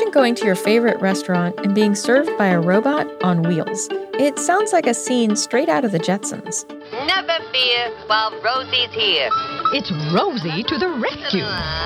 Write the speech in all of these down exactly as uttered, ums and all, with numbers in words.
Imagine going to your favorite restaurant and being served by a robot on wheels. It sounds like a scene straight out of the Jetsons. Never fear while Rosie's here. It's Rosie to the rescue.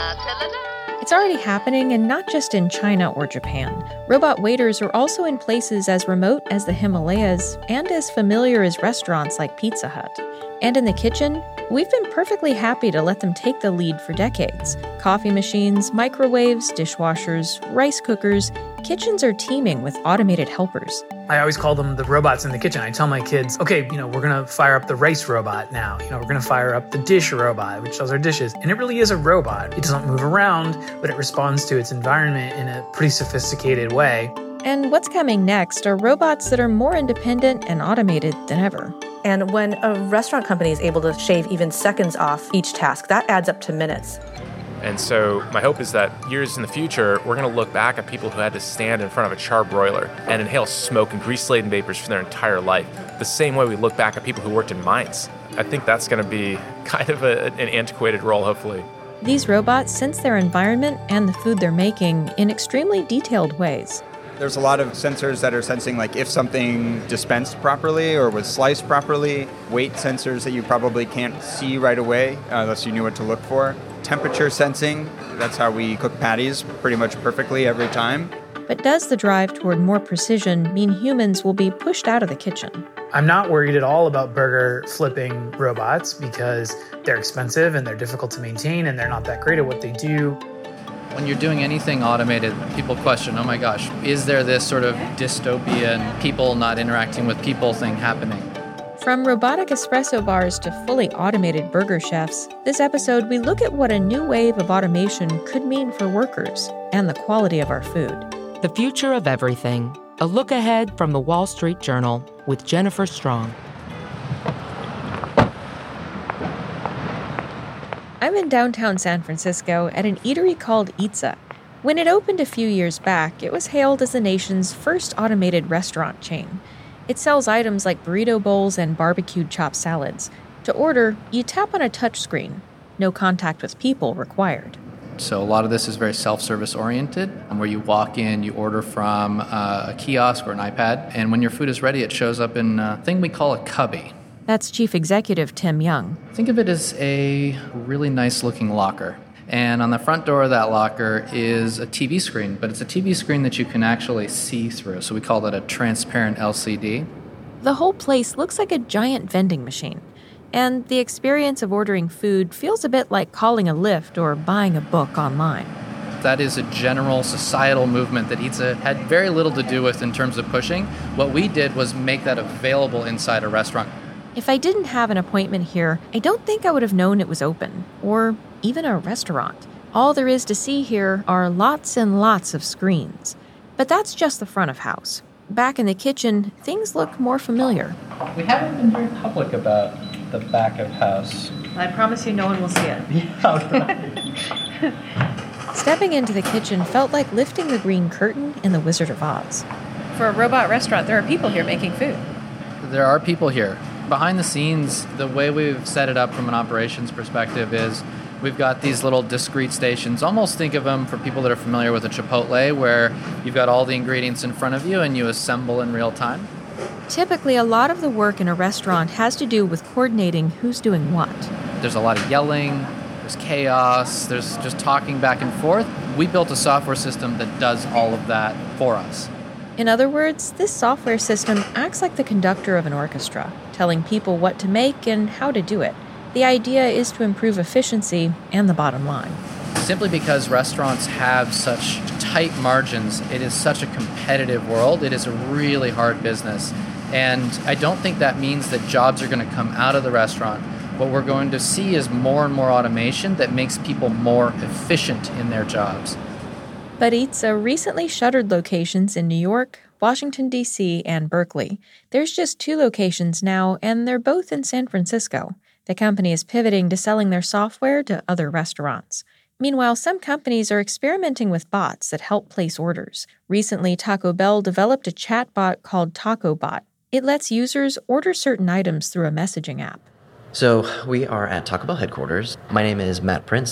It's already happening, and not just in China or Japan. Robot waiters are also in places as remote as the Himalayas and as familiar as restaurants like Pizza Hut. And in the kitchen, we've been perfectly happy to let them take the lead for decades. Coffee machines, microwaves, dishwashers, rice cookers, kitchens are teeming with automated helpers. I always call them the robots in the kitchen. I tell my kids, okay, you know, we're going to fire up the rice robot now. You know, we're going to fire up the dish robot, which does our dishes. And it really is a robot. It doesn't move around, but it responds to its environment in a pretty sophisticated way. And what's coming next are robots that are more independent and automated than ever. And when a restaurant company is able to shave even seconds off each task, that adds up to minutes. And so my hope is that years in the future, we're going to look back at people who had to stand in front of a charbroiler and inhale smoke and grease-laden vapors for their entire life, the same way we look back at people who worked in mines. I think that's going to be kind of a, an antiquated role, hopefully. These robots sense their environment and the food they're making in extremely detailed ways. There's a lot of sensors that are sensing like if something dispensed properly or was sliced properly, weight sensors that you probably can't see right away uh, unless you knew what to look for. Temperature sensing, that's how we cook patties pretty much perfectly every time. But does the drive toward more precision mean humans will be pushed out of the kitchen? I'm not worried at all about burger flipping robots because they're expensive and they're difficult to maintain and they're not that great at what they do. When you're doing anything automated, people question, oh my gosh, is there this sort of dystopian people not interacting with people thing happening? From robotic espresso bars to fully automated burger chefs, this episode we look at what a new wave of automation could mean for workers and the quality of our food. The Future of Everything, a look ahead from the Wall Street Journal with Jennifer Strong. I'm in downtown San Francisco at an eatery called Itza. When it opened a few years back, it was hailed as the nation's first automated restaurant chain. It sells items like burrito bowls and barbecued chopped salads. To order, you tap on a touchscreen. No contact with people required. So a lot of this is very self-service oriented, where you walk in, you order from uh, a kiosk or an iPad, and when your food is ready, it shows up in a thing we call a cubby. That's Chief Executive Tim Young. Think of it as a really nice-looking locker. And on the front door of that locker is a T V screen, but it's a T V screen that you can actually see through. So we call that a transparent L C D. The whole place looks like a giant vending machine. And the experience of ordering food feels a bit like calling a Lyft or buying a book online. That is a general societal movement that Itza had very little to do with in terms of pushing. What we did was make that available inside a restaurant. If I didn't have an appointment here, I don't think I would have known it was open, or even a restaurant. All there is to see here are lots and lots of screens. But that's just the front of house. Back in the kitchen, things look more familiar. We haven't been very public about the back of house. I promise you no one will see it. Yeah, right. Stepping into the kitchen felt like lifting the green curtain in The Wizard of Oz. For a robot restaurant, there are people here making food. There are people here. Behind the scenes, the way we've set it up from an operations perspective is we've got these little discrete stations. Almost think of them for people that are familiar with a Chipotle, where you've got all the ingredients in front of you and you assemble in real time. Typically, a lot of the work in a restaurant has to do with coordinating who's doing what. There's a lot of yelling, there's chaos, there's just talking back and forth. We built a software system that does all of that for us. In other words, this software system acts like the conductor of an orchestra, telling people what to make and how to do it. The idea is to improve efficiency and the bottom line. Simply because restaurants have such tight margins, it is such a competitive world. It is a really hard business. And I don't think that means that jobs are going to come out of the restaurant. What we're going to see is more and more automation that makes people more efficient in their jobs. But Itza recently shuttered locations in New York, Washington, D C, and Berkeley. There's just two locations now, and they're both in San Francisco. The company is pivoting to selling their software to other restaurants. Meanwhile, some companies are experimenting with bots that help place orders. Recently, Taco Bell developed a chatbot called TacoBot. It lets users order certain items through a messaging app. So we are at Taco Bell headquarters. My name is Matt Prince.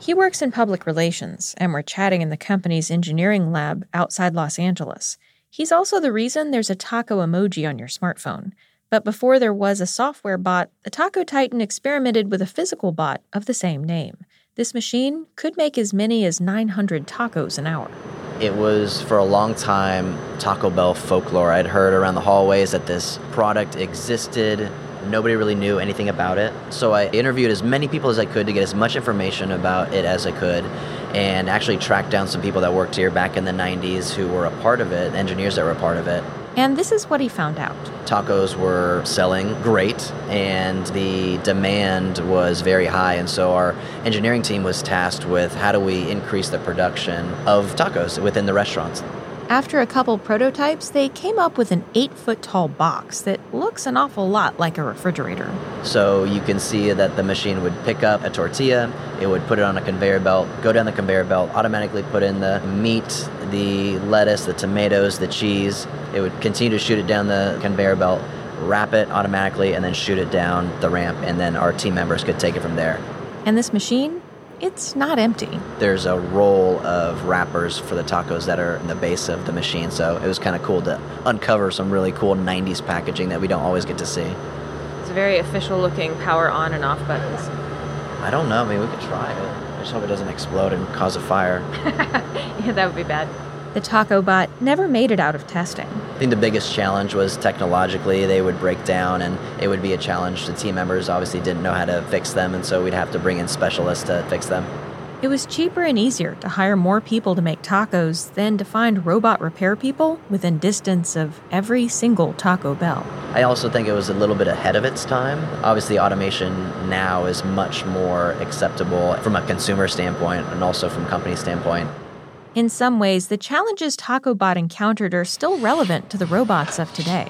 He works in public relations, and we're chatting in the company's engineering lab outside Los Angeles. He's also the reason there's a taco emoji on your smartphone. But before there was a software bot, the Taco Titan experimented with a physical bot of the same name. This machine could make as many as nine hundred tacos an hour. It was, for a long time, Taco Bell folklore. I'd heard around the hallways that this product existed. Nobody really knew anything about it. So I interviewed as many people as I could to get as much information about it as I could, and actually tracked down some people that worked here back in the nineties who were a part of it, engineers that were a part of it. And this is what he found out. Tacos were selling great, and the demand was very high. And so our engineering team was tasked with how do we increase the production of tacos within the restaurants. After a couple prototypes, they came up with an eight-foot-tall box that looks an awful lot like a refrigerator. So you can see that the machine would pick up a tortilla, it would put it on a conveyor belt, go down the conveyor belt, automatically put in the meat, the lettuce, the tomatoes, the cheese. It would continue to shoot it down the conveyor belt, wrap it automatically, and then shoot it down the ramp, and then our team members could take it from there. And this machine? It's not empty. There's a roll of wrappers for the tacos that are in the base of the machine, so it was kind of cool to uncover some really cool nineties packaging that we don't always get to see. It's very official-looking power on and off buttons. I don't know. I mean, we could try it. I just hope it doesn't explode and cause a fire. Yeah, that would be bad. The Taco Bot never made it out of testing. I think the biggest challenge was technologically they would break down, and it would be a challenge. The team members obviously didn't know how to fix them, and so we'd have to bring in specialists to fix them. It was cheaper and easier to hire more people to make tacos than to find robot repair people within distance of every single Taco Bell. I also think it was a little bit ahead of its time. Obviously, automation now is much more acceptable from a consumer standpoint and also from company standpoint. In some ways, the challenges Taco Bot encountered are still relevant to the robots of today.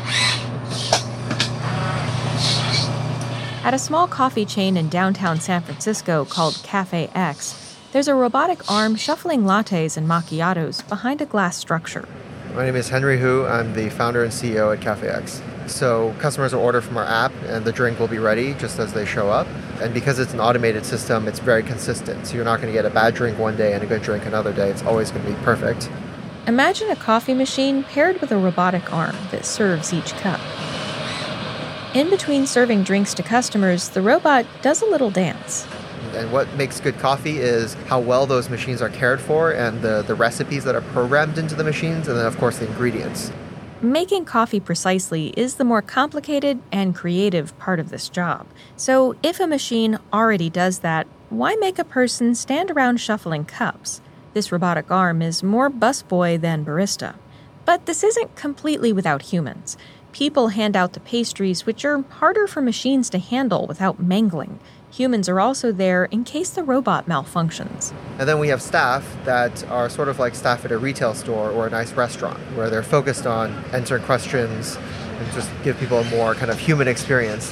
At a small coffee chain in downtown San Francisco called Cafe X, there's a robotic arm shuffling lattes and macchiatos behind a glass structure. My name is Henry Hu. I'm the founder and C E O at Cafe X. So customers will order from our app, and the drink will be ready just as they show up. And because it's an automated system, it's very consistent. So you're not going to get a bad drink one day and a good drink another day. It's always going to be perfect. Imagine a coffee machine paired with a robotic arm that serves each cup. In between serving drinks to customers, the robot does a little dance. And what makes good coffee is how well those machines are cared for and the, the recipes that are programmed into the machines, and then, of course, the ingredients. Making coffee precisely is the more complicated and creative part of this job. So if a machine already does that, why make a person stand around shuffling cups? This robotic arm is more busboy than barista. But this isn't completely without humans. People hand out the pastries, which are harder for machines to handle without mangling. Humans are also there in case the robot malfunctions. And then we have staff that are sort of like staff at a retail store or a nice restaurant, where they're focused on answering questions and just give people a more kind of human experience.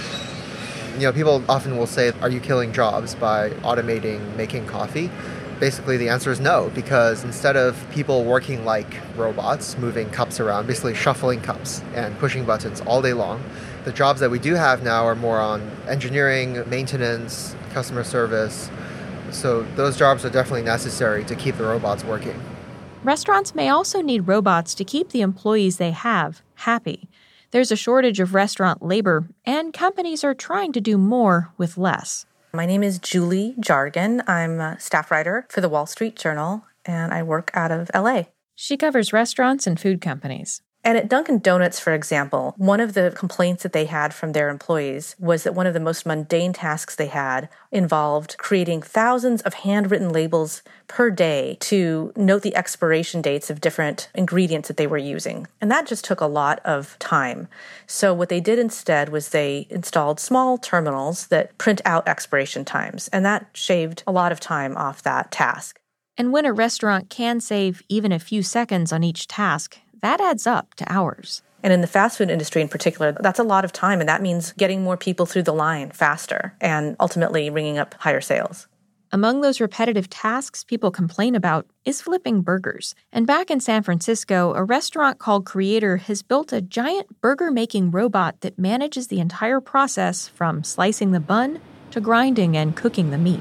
You know, people often will say, are you killing jobs by automating making coffee? Basically, the answer is no, because instead of people working like robots, moving cups around, basically shuffling cups and pushing buttons all day long, the jobs that we do have now are more on engineering, maintenance, customer service. So those jobs are definitely necessary to keep the robots working. Restaurants may also need robots to keep the employees they have happy. There's a shortage of restaurant labor, and companies are trying to do more with less. My name is Julie Jargon. I'm a staff writer for the Wall Street Journal, and I work out of L A. She covers restaurants and food companies. And at Dunkin' Donuts, for example, one of the complaints that they had from their employees was that one of the most mundane tasks they had involved creating thousands of handwritten labels per day to note the expiration dates of different ingredients that they were using. And that just took a lot of time. So what they did instead was they installed small terminals that print out expiration times, and that shaved a lot of time off that task. And when a restaurant can save even a few seconds on each task, that adds up to hours. And in the fast food industry in particular, that's a lot of time, and that means getting more people through the line faster and ultimately ringing up higher sales. Among those repetitive tasks people complain about is flipping burgers. And back in San Francisco, a restaurant called Creator has built a giant burger-making robot that manages the entire process from slicing the bun to grinding and cooking the meat.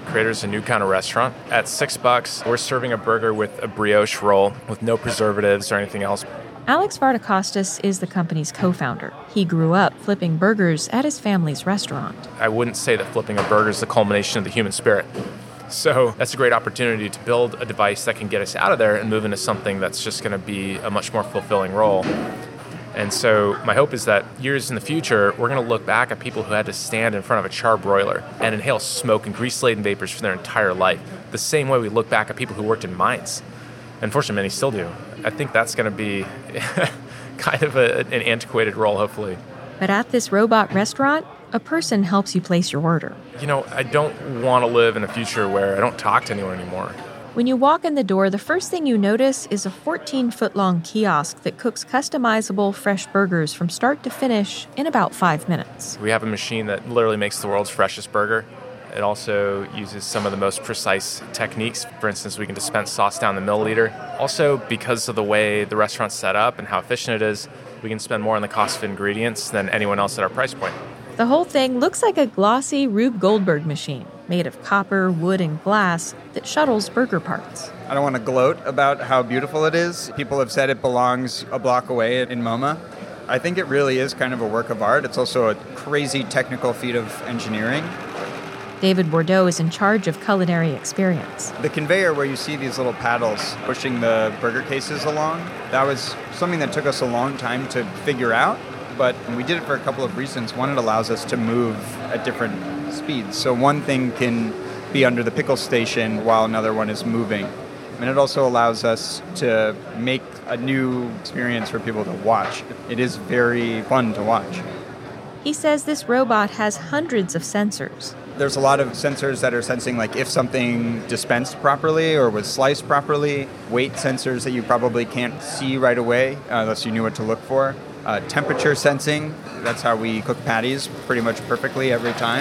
creators of a new kind of restaurant. At six bucks, we're serving a burger with a brioche roll with no preservatives or anything else. Alex Vardakostas is the company's co-founder. He grew up flipping burgers at his family's restaurant. I wouldn't say that flipping a burger is the culmination of the human spirit. So that's a great opportunity to build a device that can get us out of there and move into something that's just going to be a much more fulfilling role. And so my hope is that years in the future, we're going to look back at people who had to stand in front of a char broiler and inhale smoke and grease-laden vapors for their entire life, the same way we look back at people who worked in mines. Unfortunately, many still do. I think that's going to be kind of a, an antiquated role, hopefully. But at this robot restaurant, a person helps you place your order. You know, I don't want to live in a future where I don't talk to anyone anymore. When you walk in the door, the first thing you notice is a fourteen-foot-long kiosk that cooks customizable fresh burgers from start to finish in about five minutes. We have a machine that literally makes the world's freshest burger. It also uses some of the most precise techniques. For instance, we can dispense sauce down the milliliter. Also, because of the way the restaurant's set up and how efficient it is, we can spend more on the cost of ingredients than anyone else at our price point. The whole thing looks like a glossy Rube Goldberg machine made of copper, wood, and glass that shuttles burger parts. I don't want to gloat about how beautiful it is. People have said it belongs a block away in MoMA. I think it really is kind of a work of art. It's also a crazy technical feat of engineering. David Bordeaux is in charge of culinary experience. The conveyor where you see these little paddles pushing the burger cases along, that was something that took us a long time to figure out, but we did it for a couple of reasons. One, it allows us to move at different speeds. So one thing can be under the pickle station while another one is moving. And it also allows us to make a new experience for people to watch. It is very fun to watch. He says this robot has hundreds of sensors. There's a lot of sensors that are sensing like if something dispensed properly or was sliced properly, weight sensors that you probably can't see right away uh, unless you knew what to look for, uh, temperature sensing, that's how we cook patties pretty much perfectly every time.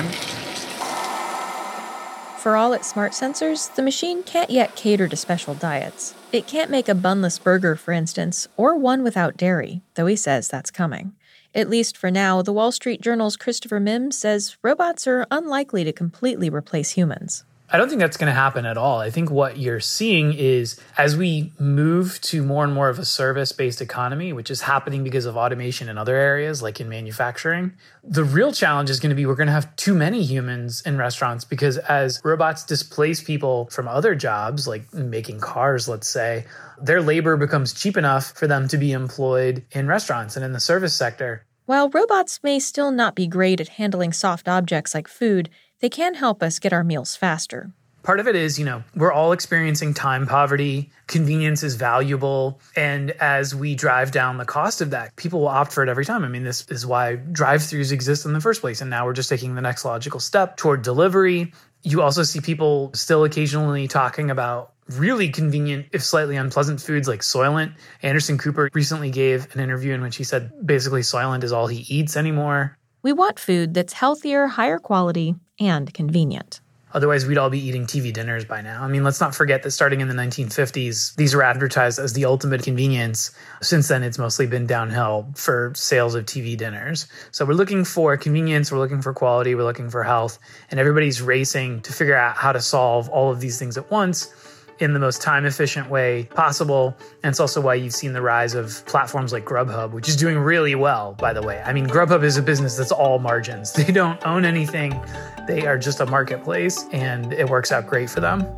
For all its smart sensors, the machine can't yet cater to special diets. It can't make a bunless burger, for instance, or one without dairy, though he says that's coming. At least for now, the Wall Street Journal's Christopher Mims says robots are unlikely to completely replace humans. I don't think that's going to happen at all. I think what you're seeing is as we move to more and more of a service-based economy, which is happening because of automation in other areas, like in manufacturing, the real challenge is going to be we're going to have too many humans in restaurants because as robots displace people from other jobs, like making cars, let's say, their labor becomes cheap enough for them to be employed in restaurants and in the service sector. While robots may still not be great at handling soft objects like food, they can help us get our meals faster. Part of it is, you know, we're all experiencing time poverty. Convenience is valuable. And as we drive down the cost of that, people will opt for it every time. I mean, this is why drive-thrus exist in the first place. And now we're just taking the next logical step toward delivery. You also see people still occasionally talking about really convenient, if slightly unpleasant foods like Soylent. Anderson Cooper recently gave an interview in which he said basically Soylent is all he eats anymore. We want food that's healthier, higher quality, and convenient. Otherwise, we'd all be eating T V dinners by now. I mean, let's not forget that starting in the nineteen fifties, these were advertised as the ultimate convenience. Since then, it's mostly been downhill for sales of T V dinners. So we're looking for convenience, we're looking for quality, we're looking for health, and everybody's racing to figure out how to solve all of these things at once in the most time-efficient way possible. And it's also why you've seen the rise of platforms like Grubhub, which is doing really well, by the way. I mean, Grubhub is a business that's all margins. They don't own anything. They are just a marketplace, and it works out great for them.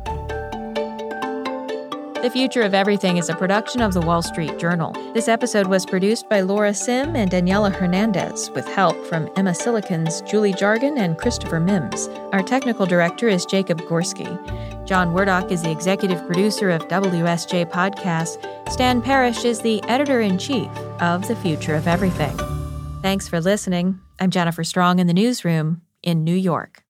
The Future of Everything is a production of the Wall Street Journal. This episode was produced by Laura Sim and Daniela Hernandez, with help from Emma Silikans, Julie Jargon, and Christopher Mims. Our technical director is Jacob Gorski. John Werdock is the executive producer of W S J Podcast. Stan Parrish is the editor-in-chief of The Future of Everything. Thanks for listening. I'm Jennifer Strong in the newsroom in New York.